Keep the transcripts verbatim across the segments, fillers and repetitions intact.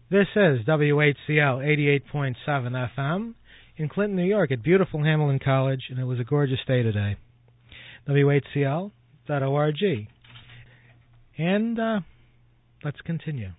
This is W H C L eighty-eight point seven F M in Clinton, New York at beautiful Hamline College, and it was a gorgeous day today. W H C L dot org. And uh, let's continue.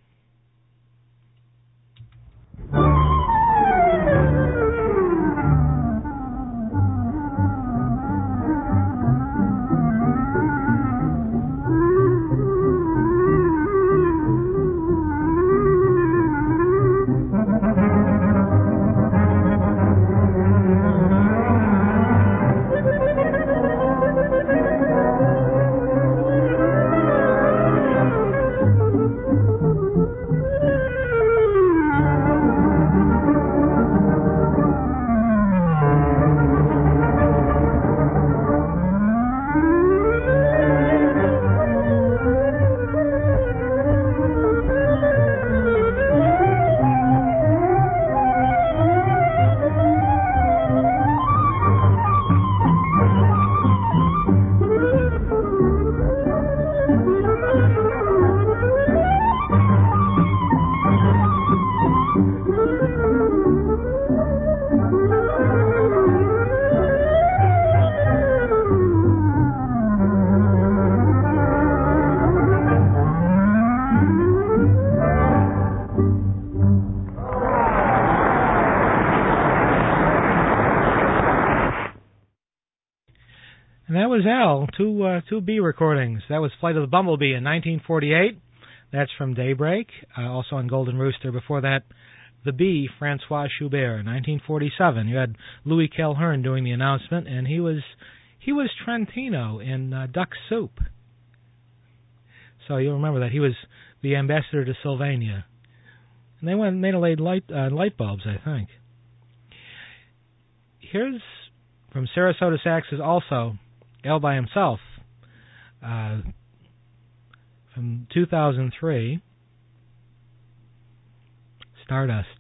That was Al, two uh, two B recordings. That was Flight of the Bumblebee in nineteen forty-eight. That's from Daybreak, uh, also on Golden Rooster. Before that, The Bee, Francois Schubert, nineteen forty-seven. You had Louis Calhern doing the announcement, and he was he was Trentino in uh, Duck Soup. So you'll remember that he was the ambassador to Sylvania, and they went and made a light uh, light bulbs, I think. Here's from Sarasota Saxes also. Al by himself, uh, from two thousand three, Stardust.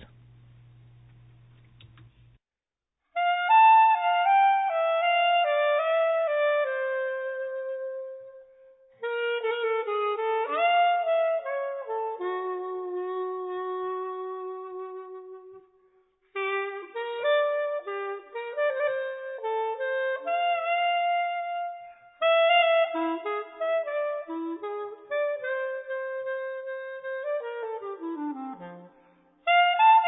Thank you.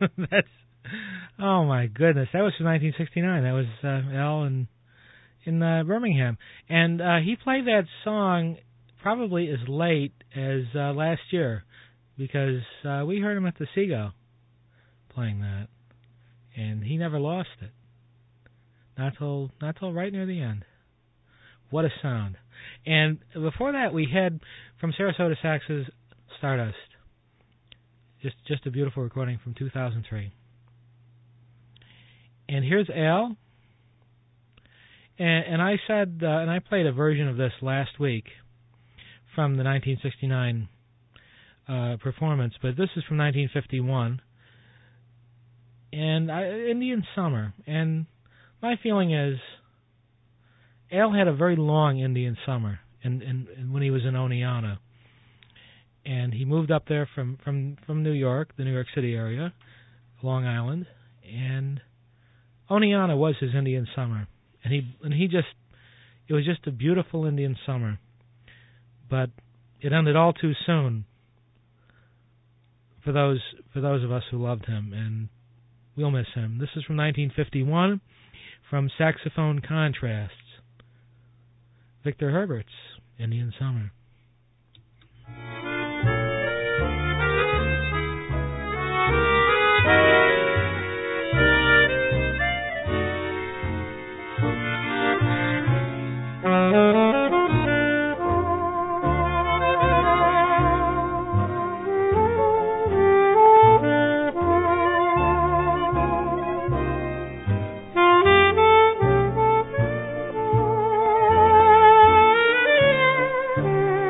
That's oh my goodness. That was from nineteen sixty-nine. That was uh, Al in in uh, Birmingham, and uh, he played that song probably as late as uh, last year because uh, we heard him at the Seagull playing that, and he never lost it. Not till not till right near the end. What a sound! And before that, we had from Sarasota Sax's Stardust. Just just a beautiful recording from two thousand three. And here's Al. And, and I said, uh, and I played a version of this last week from the nineteen sixty-nine uh, performance, but this is from nineteen fifty-one. And I, Indian Summer. And my feeling is, Al had a very long Indian Summer, and, and, and when he was in Oneonta. And he moved up there from, from, from New York, the New York City area, Long Island, and Oneonta was his Indian Summer. And he and he just, it was just a beautiful Indian Summer. But it ended all too soon for those for those of us who loved him, and we'll miss him. This is from nineteen fifty-one, from Saxophone Contrasts, Victor Herbert's Indian Summer. Thank you.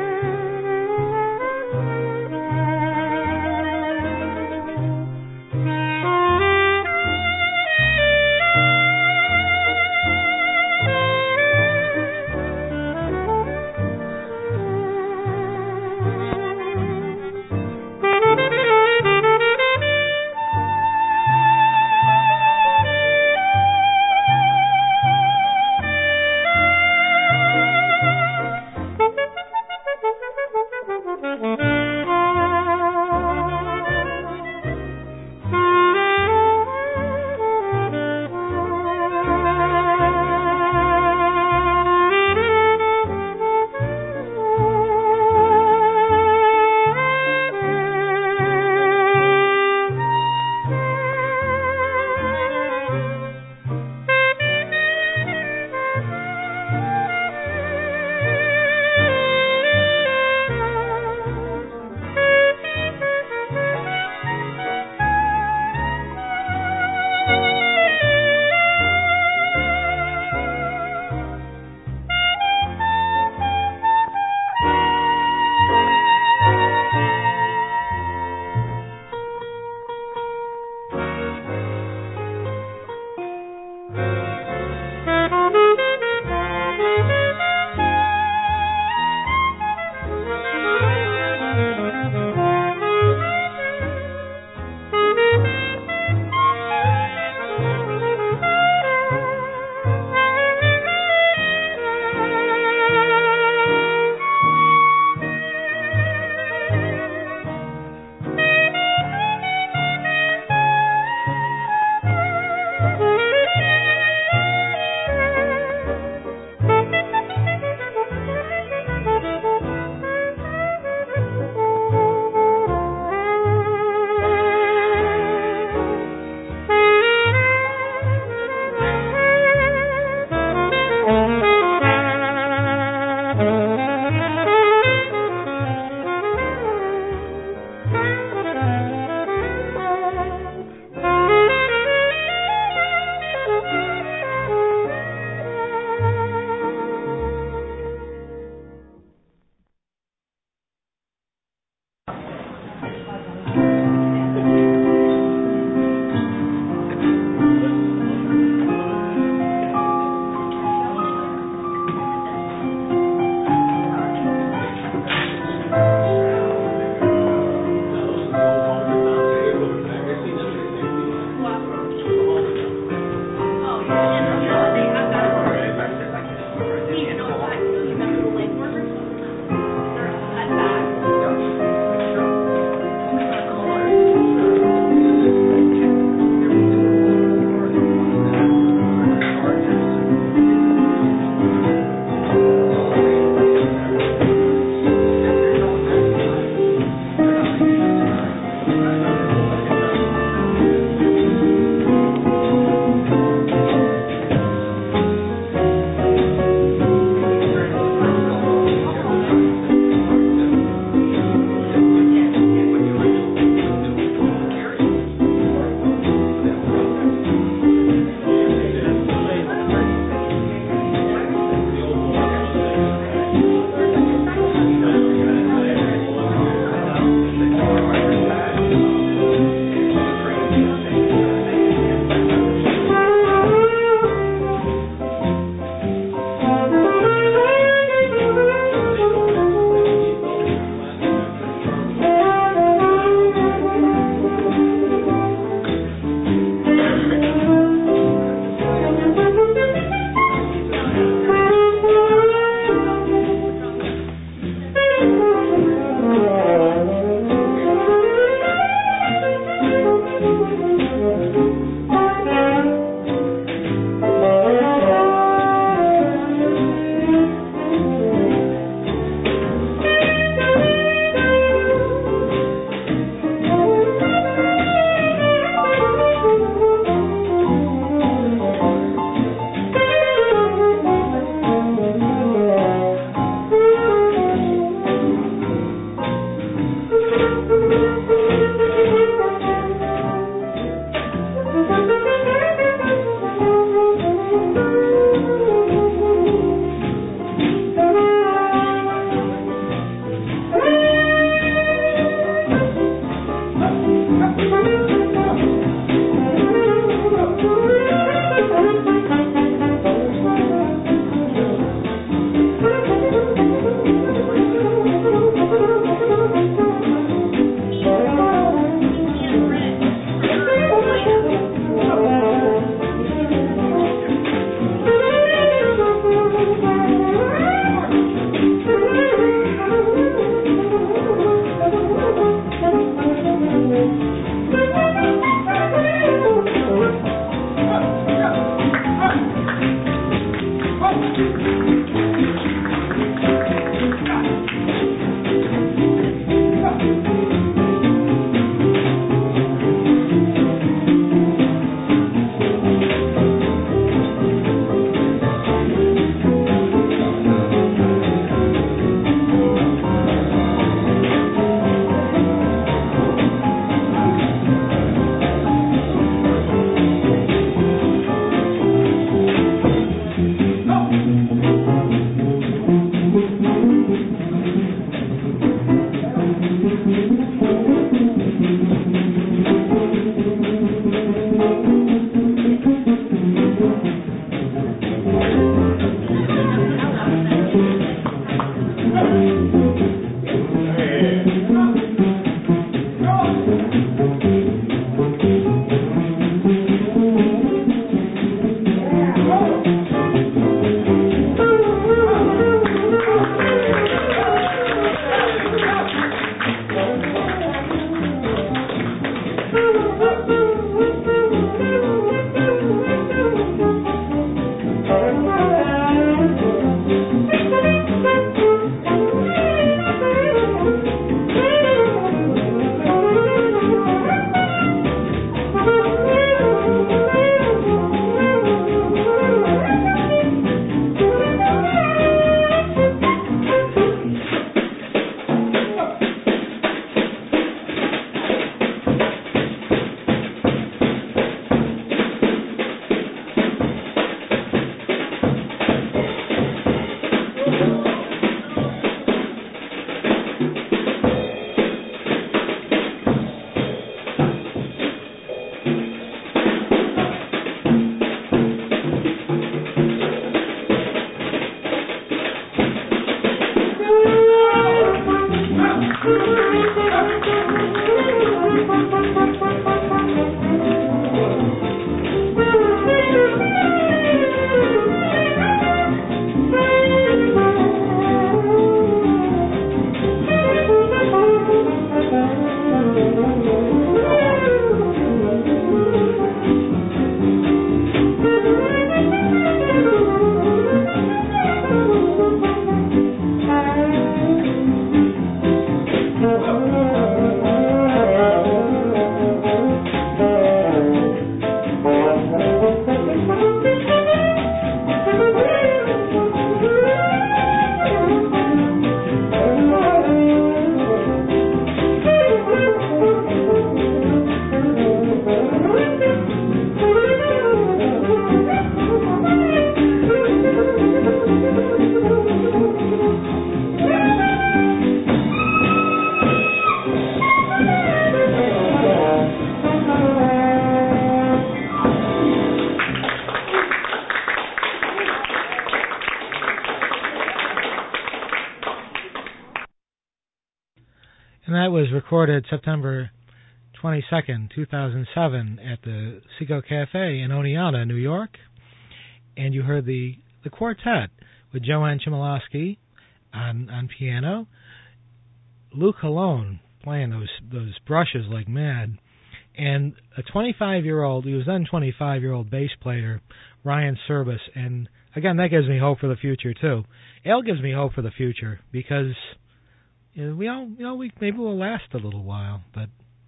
And that was recorded September twenty-second, two thousand seven at the Seago Cafe in Oneonta, New York. And you heard the, the quartet with Joanne Chmielowski on, on piano, Lou Colon playing those those brushes like mad, and a twenty-five-year-old, he was then twenty-five-year-old bass player, Ryan Service. And again, that gives me hope for the future too. Al gives me hope for the future because you know, we all, you know, we maybe we'll last a little while, but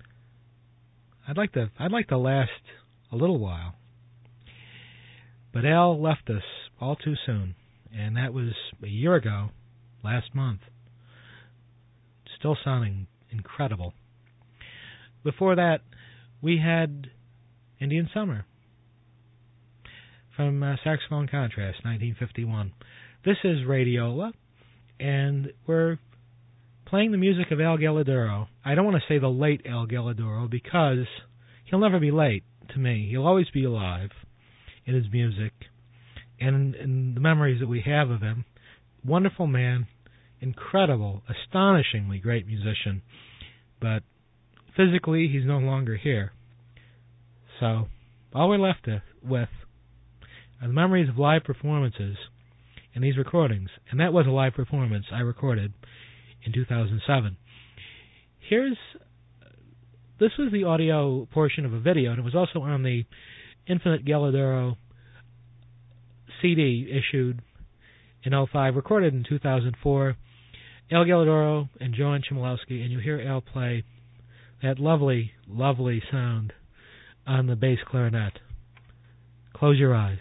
I'd like to, I'd like to last a little while. But Al left us all too soon, and that was a year ago, last month. Still sounding incredible. Before that, we had Indian Summer from uh, Saxophone Contrast, nineteen fifty-one. This is Radiola, and we're playing the music of Al Gelidoro. I don't want to say the late Al Gelidoro because he'll never be late to me. He'll always be alive in his music and in the memories that we have of him. Wonderful man, incredible, astonishingly great musician, but physically he's no longer here. So all we're left with are the memories of live performances and these recordings. And that was a live performance I recorded in two thousand seven. Here's, this was the audio portion of a video, and it was also on the Infinite Gelidoro C D issued in oh five, recorded in two thousand four. Al Gelidoro and Joanne Chmielowski, and you hear Al play that lovely, lovely sound on the bass clarinet. Close your eyes.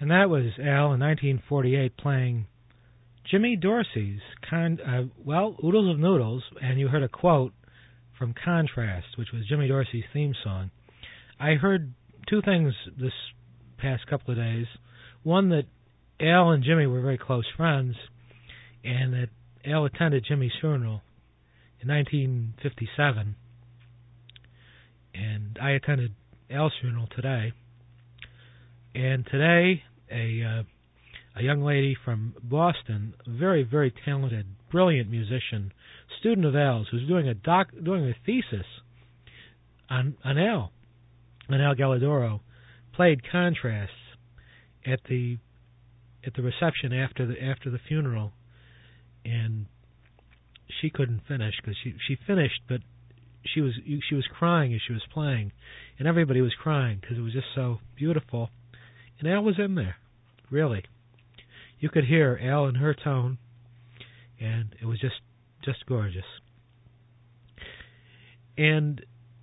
And that was Al in nineteen forty-eight playing Jimmy Dorsey's, con- uh, well, Oodles of Noodles, and you heard a quote from Contrast, which was Jimmy Dorsey's theme song. I heard two things this past couple of days. One, that Al and Jimmy were very close friends, and that Al attended Jimmy's funeral in nineteen fifty-seven, and I attended Al's funeral today. And today, a uh, a young lady from Boston, a very, very talented, brilliant musician, student of Al's, who's doing a doc, doing a thesis on on Al, on Al Galidoro, played Contrasts at the at the reception after the after the funeral, and she couldn't finish because she she finished, but she was she was crying as she was playing, and everybody was crying because it was just so beautiful. And Al was in there, really. You could hear Al in her tone, and it was just just gorgeous. And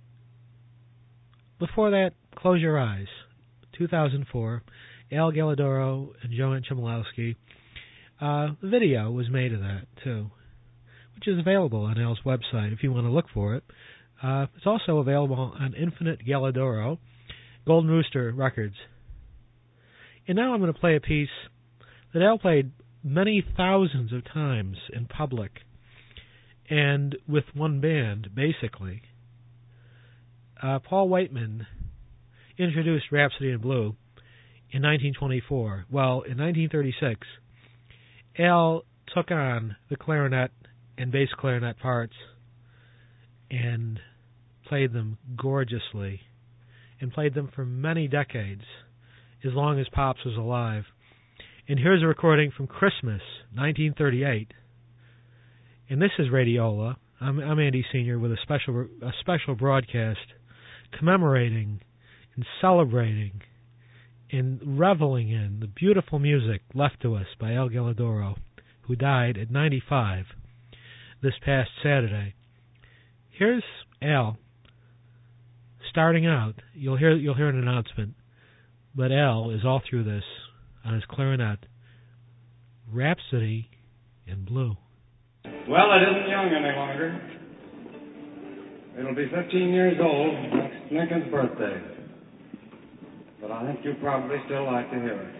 before that, Close Your Eyes, two thousand four, Al Galidoro and Joanne Chmielowski. Uh, the video was made of that, too, which is available on Al's website if you want to look for it. Uh, it's also available on Infinite Galidoro, Golden Rooster Records. And now I'm going to play a piece that Al played many thousands of times in public, and with one band, basically. Uh, Paul Whiteman introduced Rhapsody in Blue in nineteen twenty-four. Well, in nineteen thirty-six, Al took on the clarinet and bass clarinet parts and played them gorgeously, and played them for many decades, as long as Pops was alive. And here's a recording from Christmas, nineteen thirty-eight. And this is Radiola. I'm, I'm Andy Senior with a special a special broadcast commemorating and celebrating and reveling in the beautiful music left to us by Al Galidoro, who died at ninety-five this past Saturday. Here's Al starting out. You'll hear you'll hear an announcement, but Al is all through this on his clarinet. Rhapsody in Blue. Well, it isn't young any longer. It'll be fifteen years old next Lincoln's birthday. But I think you'll probably still like to hear it.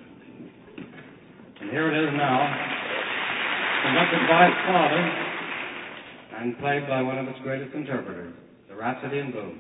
And here it is now, conducted by its father and played by one of its greatest interpreters, the Rhapsody in Blue.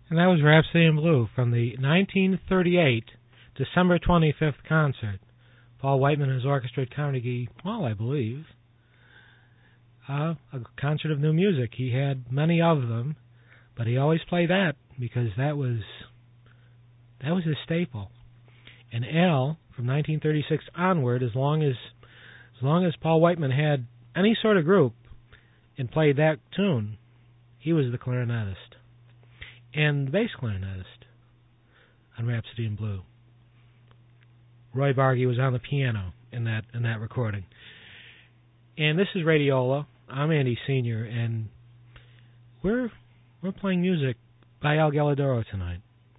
And that was Rhapsody in Blue from the nineteen thirty-eight December twenty-fifth concert. Paul Whiteman and his orchestra at Carnegie Hall, I believe. Uh, a concert of new music. He had many of them, but he always played that because that was that was his staple. And Al, from nineteen thirty-six onward, as long as as long as Paul Whiteman had any sort of group and played that tune, he was the clarinetist and the bass clarinetist on Rhapsody in Blue. Roy Bargy was on the piano in that in that recording. And this is Radiola. I'm Andy Senior, and we're we're playing music by Al Galladoro tonight.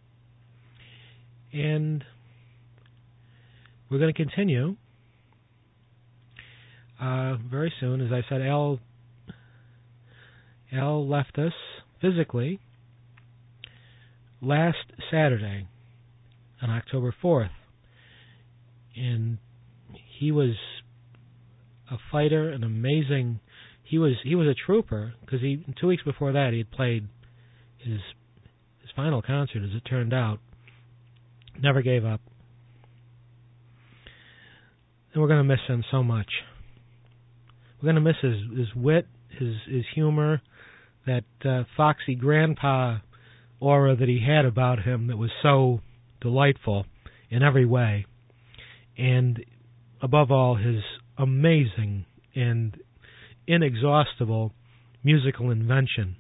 And we're going to continue uh, very soon. As I said, Al Al left us physically last Saturday on October fourth. And he was a fighter, an amazing. He was he was a trooper because he two weeks before that he had played his his final concert. As it turned out, never gave up, and we're going to miss him so much. We're going to miss his his wit, his his humor, that uh, foxy grandpa aura that he had about him that was so delightful in every way. And above all, his amazing and inexhaustible musical invention.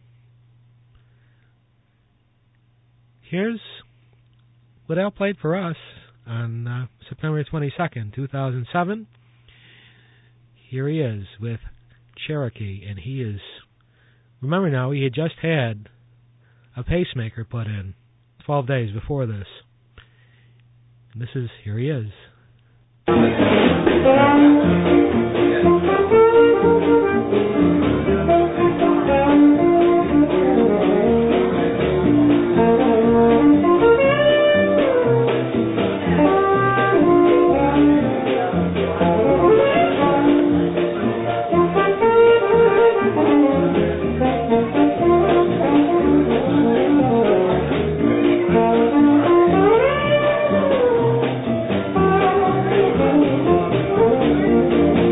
Here's what Al played for us on uh, September twenty-second, two thousand seven. Here he is with Cherokee, and he is, remember now, he had just had a pacemaker put in twelve days before this. And this is, here he is. Thank you.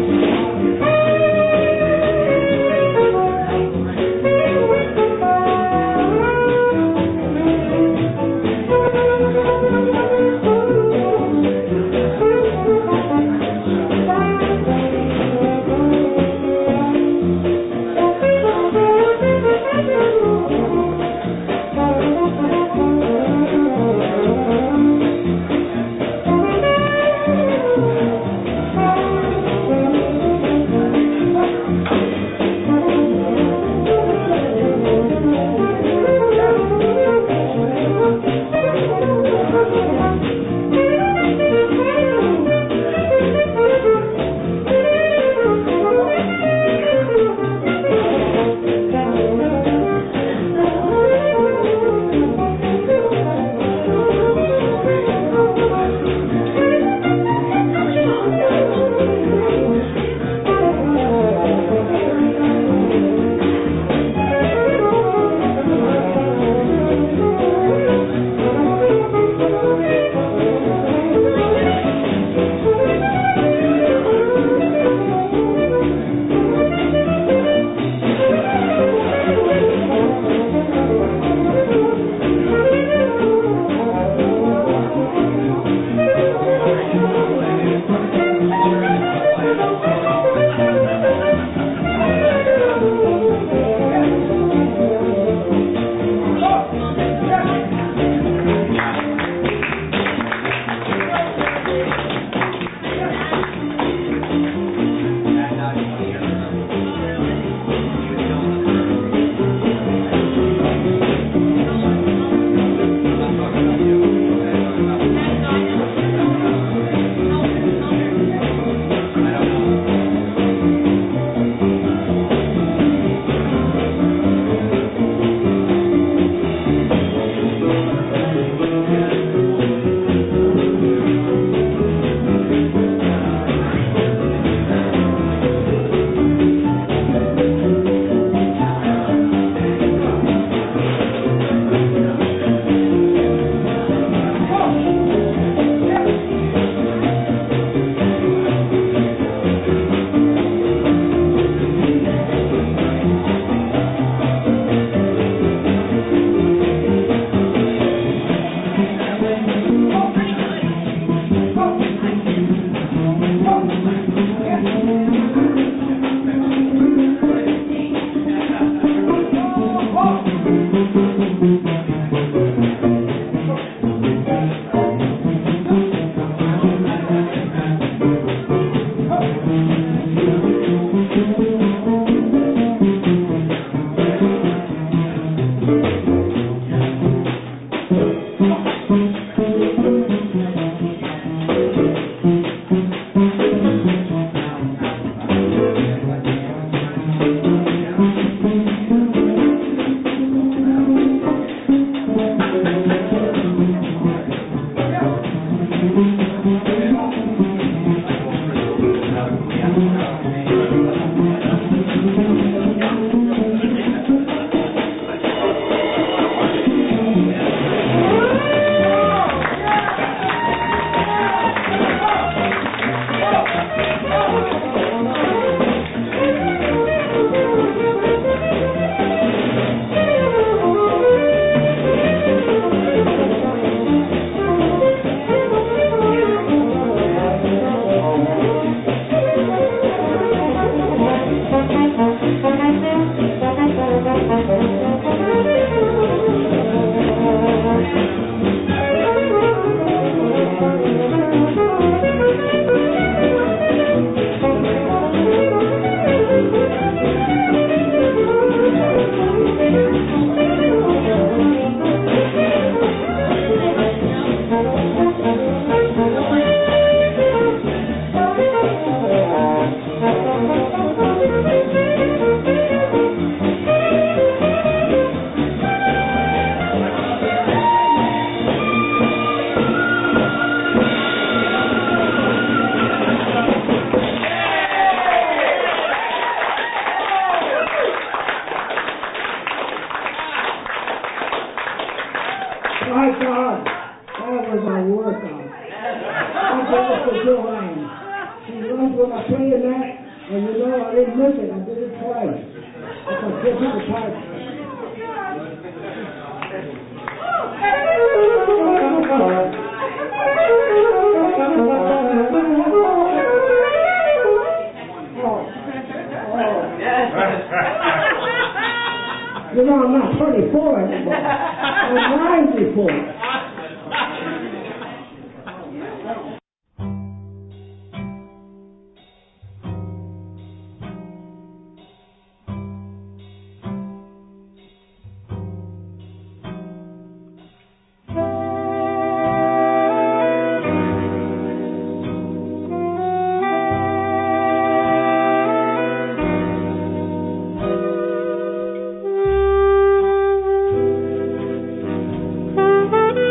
My God, that was a workout. I did it for Joanne. She runs when I play in that, and you know I didn't miss it. I did it twice. It's a difficult type. You know, I'm not twenty-four anymore. I'm ninety-four. Thank you.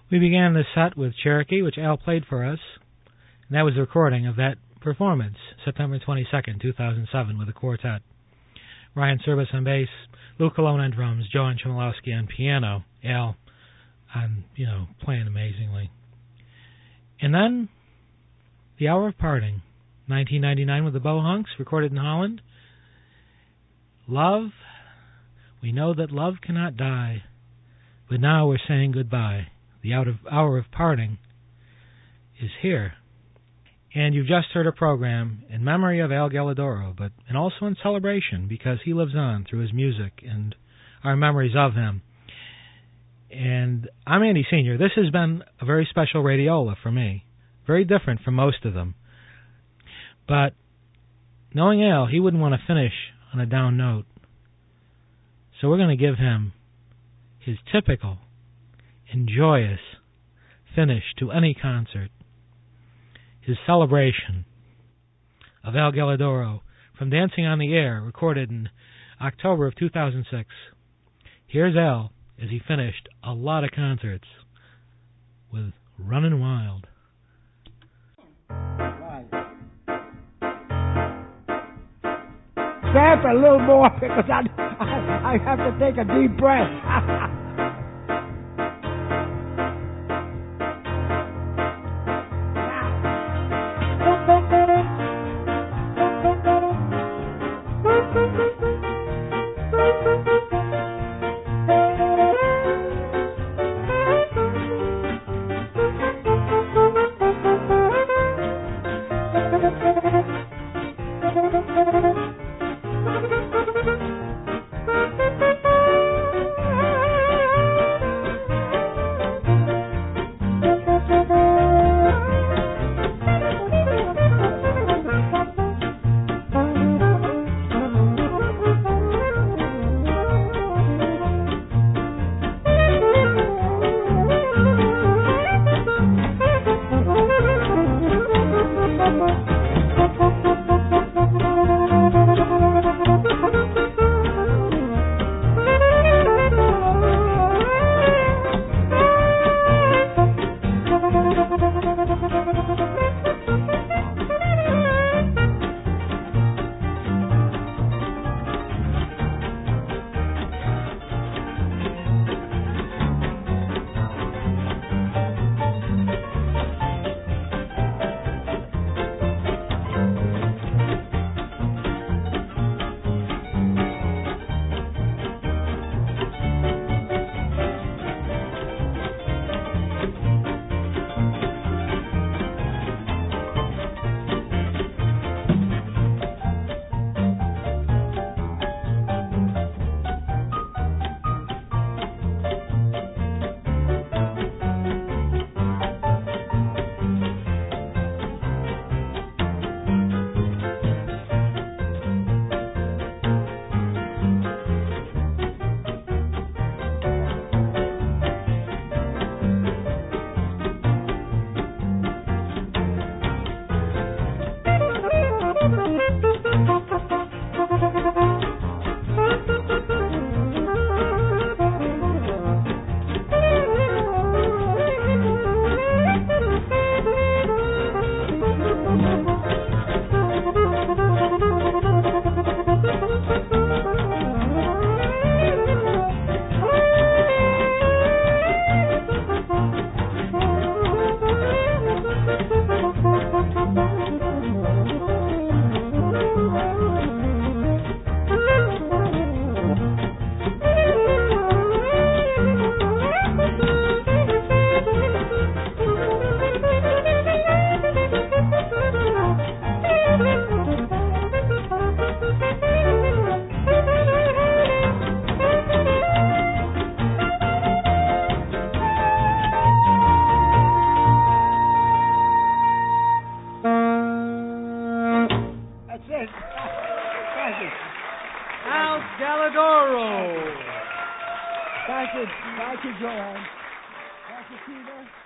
We began this set with Cherokee, which Al played for us, and that was a recording of that performance, September twenty-second, two thousand seven, with a quartet. Ryan Service on bass, Lou Colon on drums, Joan Chmielowski on piano, Al on, you know, playing amazingly. And then, The Hour of Parting, nineteen ninety-nine with the Bohunks, recorded in Holland. Love, we know that love cannot die, but now we're saying goodbye. The hour of parting is here. And you've just heard a program in memory of Al Galidoro, but and also in celebration, because he lives on through his music and our memories of him. And I'm Andy Senior This has been a very special radiola for me, very different from most of them. But knowing Al, he wouldn't want to finish on a down note. So we're going to give him his typical and joyous finish to any concert, his celebration of Al Galidoro from Dancing on the Air, recorded in October of two thousand six. Here's Al as he finished a lot of concerts with Runnin' Wild. Stand for a little more because I, I, I have to take a deep breath. Al Galidoro. Thank you. Thank you, Joanne. Thank you, Peter.